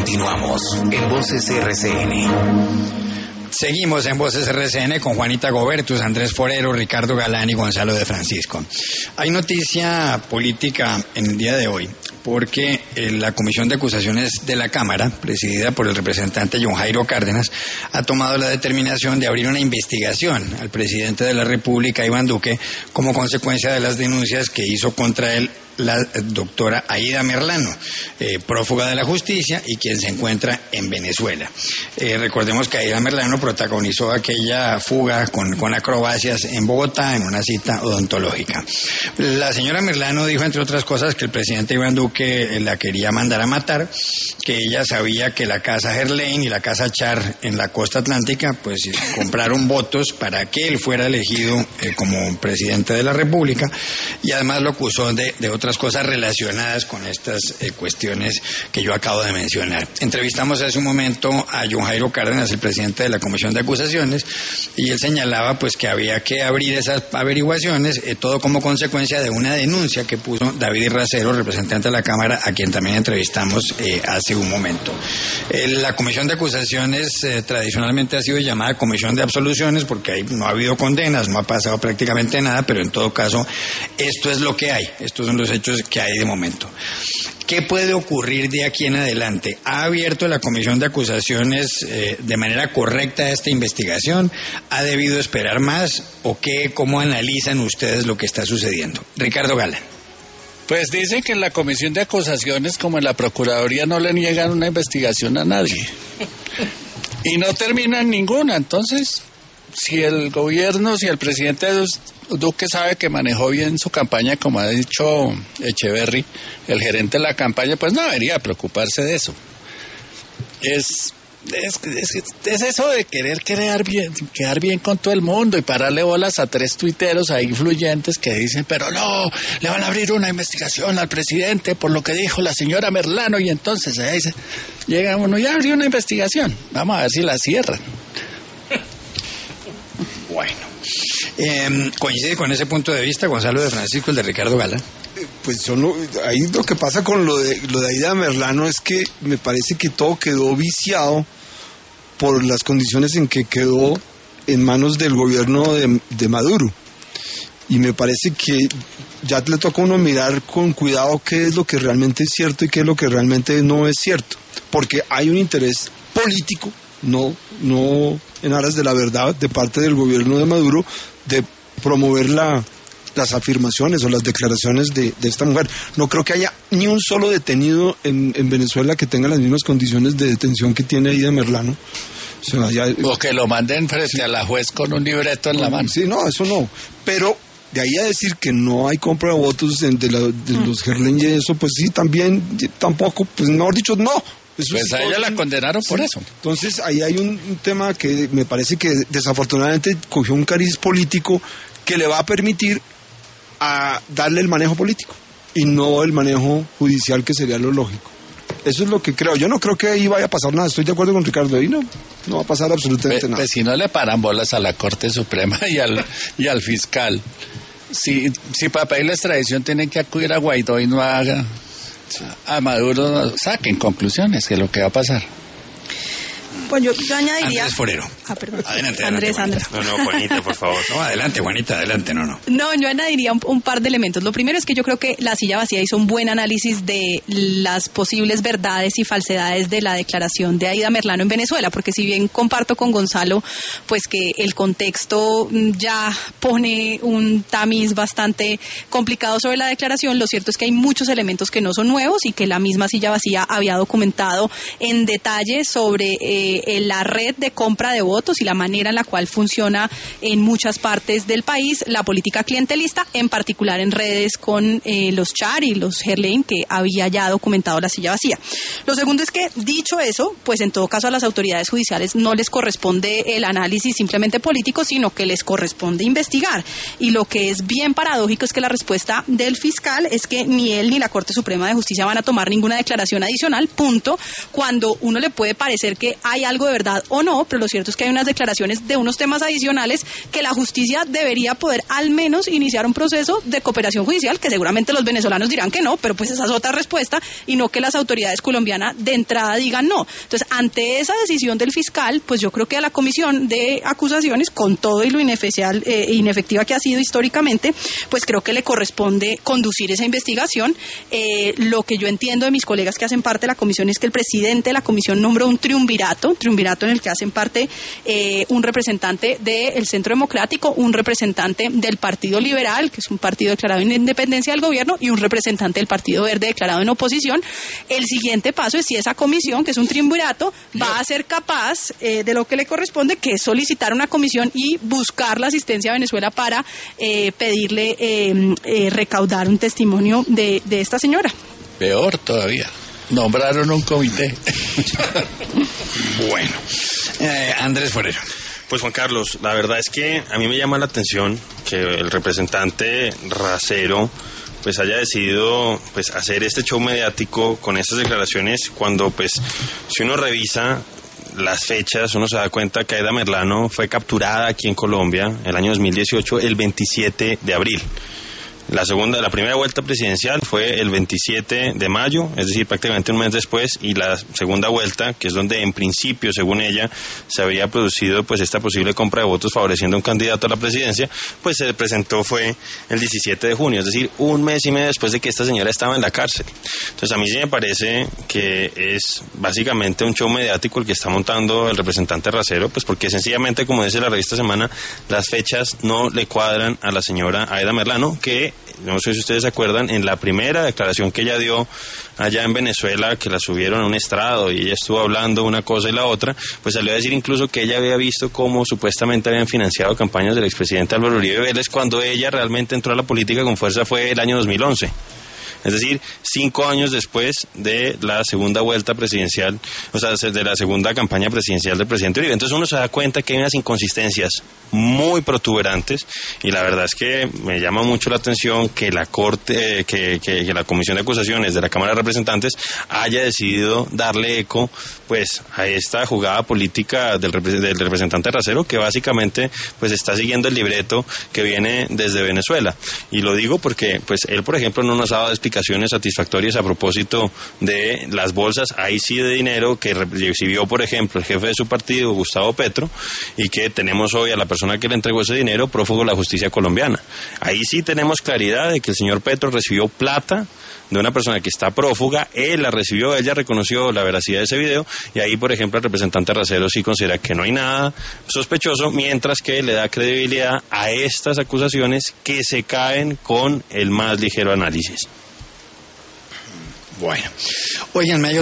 Continuamos en Voces RCN. Seguimos en Voces RCN con Juanita Gobertus, Andrés Forero, Ricardo Galán y Gonzalo de Francisco. Hay noticia política en el día de hoy, porque la Comisión de Acusaciones de la Cámara, presidida por el representante John Jairo Cárdenas, ha tomado la determinación de abrir una investigación al presidente de la República, Iván Duque, como consecuencia de las denuncias que hizo contra él la doctora Aída Merlano, prófuga de la justicia y quien se encuentra en Venezuela. Recordemos que Aída Merlano protagonizó aquella fuga con acrobacias en Bogotá en una cita odontológica. La señora Merlano dijo, entre otras cosas, que el presidente Iván Duque la quería mandar a matar, que ella sabía que la casa Gerlain y la casa Char en la costa atlántica pues compraron votos para que él fuera elegido como presidente de la República, y además lo acusó de otras cosas relacionadas con estas cuestiones que yo acabo de mencionar. Entrevistamos hace un momento a John Jairo Cárdenas, el presidente de la Comisión de Acusaciones, y él señalaba pues que había que abrir esas averiguaciones, todo como consecuencia de una denuncia que puso David Racero, representante de la Cámara, a quien también entrevistamos hace un momento. La Comisión de Acusaciones tradicionalmente ha sido llamada Comisión de Absoluciones porque ahí no ha habido condenas, no ha pasado prácticamente nada, pero en todo caso esto es lo que hay, estos son los hechos que hay de momento. ¿Qué puede ocurrir de aquí en adelante? ¿Ha abierto la Comisión de Acusaciones de manera correcta esta investigación? ¿Ha debido esperar más? ¿O cómo analizan ustedes lo que está sucediendo? Ricardo Gala. Pues dicen que en la Comisión de Acusaciones, como en la Procuraduría, no le niegan una investigación a nadie. Y no terminan ninguna. Entonces, si el gobierno, si el presidente Duque sabe que manejó bien su campaña, como ha dicho Echeverry, el gerente de la campaña, pues no debería preocuparse de eso. Es eso de quedar bien con todo el mundo y pararle bolas a 3 tuiteros ahí influyentes que dicen, pero no, le van a abrir una investigación al presidente por lo que dijo la señora Merlano, y entonces ahí llega uno y abre una investigación. Vamos a ver si la cierran. Bueno. ¿Coincide con ese punto de vista Gonzalo de Francisco, el de Ricardo Gala? Pues ahí lo que pasa con lo de Aída Merlano es que me parece que todo quedó viciado por las condiciones en que quedó en manos del gobierno de Maduro, y me parece que ya le toca a uno mirar con cuidado qué es lo que realmente es cierto y qué es lo que realmente no es cierto, porque hay un interés político, no en aras de la verdad, de parte del gobierno de Maduro, de promover las afirmaciones o las declaraciones de esta mujer. No creo que haya ni un solo detenido en Venezuela que tenga las mismas condiciones de detención que tiene Aída Merlano. O que lo manden frente a la juez con un libreto en la mano. Sí, no, eso no. Pero de ahí a decir que no hay compra de votos de los Gerlain y eso, pues sí, tampoco, pues mejor dicho, no. Eso pues a ella la condenaron por eso. Entonces ahí hay un tema que me parece que desafortunadamente cogió un cariz político que le va a permitir a darle el manejo político y no el manejo judicial, que sería lo lógico. Eso es lo que creo. Yo no creo que ahí vaya a pasar nada. Estoy de acuerdo con Ricardo. Ahí no va a pasar absolutamente nada. Pues si no le paran bolas a la Corte Suprema y al fiscal. Si para pedir la extradición tienen que acudir a Guaidó y no haga a Maduro, saquen conclusiones que es lo que va a pasar. Pues yo añadiría... Andrés Forero. Perdón. Adelante, Andrés. No, Juanita, por favor. No, adelante, Juanita, adelante, no. No, yo añadiría un par de elementos. Lo primero es que yo creo que La Silla Vacía hizo un buen análisis de las posibles verdades y falsedades de la declaración de Aída Merlano en Venezuela, porque si bien comparto con Gonzalo, pues que el contexto ya pone un tamiz bastante complicado sobre la declaración, lo cierto es que hay muchos elementos que no son nuevos y que la misma Silla Vacía había documentado en detalle sobre la red de compra de votos y la manera en la cual funciona en muchas partes del país la política clientelista, en particular en redes con los Char y los Gerlain, que había ya documentado La Silla Vacía. Lo segundo es que, dicho eso, pues en todo caso a las autoridades judiciales no les corresponde el análisis simplemente político, sino que les corresponde investigar. Y lo que es bien paradójico es que la respuesta del fiscal es que ni él ni la Corte Suprema de Justicia van a tomar ninguna declaración adicional, punto, cuando uno le puede parecer que hay algo de verdad o no, pero lo cierto es que hay unas declaraciones de unos temas adicionales que la justicia debería poder al menos iniciar un proceso de cooperación judicial, que seguramente los venezolanos dirán que no, pero pues esa es otra respuesta, y no que las autoridades colombianas de entrada digan no. Entonces, ante esa decisión del fiscal, pues yo creo que a la comisión de acusaciones, con todo y lo inefectiva que ha sido históricamente, pues creo que le corresponde conducir esa investigación. Lo que yo entiendo de mis colegas que hacen parte de la comisión es que el presidente de la comisión nombró un triunvirato en el que hacen parte un representante del Centro Democrático, un representante del Partido Liberal, que es un partido declarado en independencia del gobierno, y un representante del Partido Verde declarado en oposición. El siguiente paso es si esa comisión, que es un triunvirato, va a ser capaz de lo que le corresponde, que es solicitar una comisión y buscar la asistencia a Venezuela para pedirle recaudar un testimonio de esta señora. Peor todavía, nombraron un comité. Bueno, Andrés Forero. Pues Juan Carlos, la verdad es que a mí me llama la atención que el representante Racero pues haya decidido pues hacer este show mediático con estas declaraciones, cuando pues si uno revisa las fechas, uno se da cuenta que Aida Merlano fue capturada aquí en Colombia el año 2018, el 27 de abril. La primera vuelta presidencial fue el 27 de mayo, es decir, prácticamente un mes después, y la segunda vuelta, que es donde en principio, según ella, se había producido pues esta posible compra de votos favoreciendo a un candidato a la presidencia, pues se presentó fue el 17 de junio, es decir, un mes y medio después de que esta señora estaba en la cárcel. Entonces a mí sí me parece que es básicamente un show mediático el que está montando el representante Racero, pues porque sencillamente, como dice la revista Semana, las fechas no le cuadran a la señora Aida Merlano, que no sé si ustedes se acuerdan, en la primera declaración que ella dio allá en Venezuela, que la subieron a un estrado y ella estuvo hablando una cosa y la otra, pues salió a decir incluso que ella había visto cómo supuestamente habían financiado campañas del expresidente Álvaro Uribe Vélez, cuando ella realmente entró a la política con fuerza fue el año 2011. Es decir, 5 años después de la segunda vuelta presidencial, o sea, de la segunda campaña presidencial del presidente Uribe. Entonces uno se da cuenta que hay unas inconsistencias muy protuberantes, y la verdad es que me llama mucho la atención que la Corte, que la Comisión de Acusaciones de la Cámara de Representantes haya decidido darle eco pues a esta jugada política del representante Racero, que básicamente pues está siguiendo el libreto que viene desde Venezuela. Y lo digo porque pues él, por ejemplo, no nos ha dado explicaciones satisfactorias a propósito de las bolsas, ahí sí, de dinero que recibió, por ejemplo, el jefe de su partido, Gustavo Petro, y que tenemos hoy a la persona que le entregó ese dinero prófugo de la justicia colombiana. Ahí sí tenemos claridad de que el señor Petro recibió plata de una persona que está prófuga, él la recibió, ella reconoció la veracidad de ese video, y ahí, por ejemplo, el representante Racero sí considera que no hay nada sospechoso, mientras que le da credibilidad a estas acusaciones que se caen con el más ligero análisis. Bueno, oigan,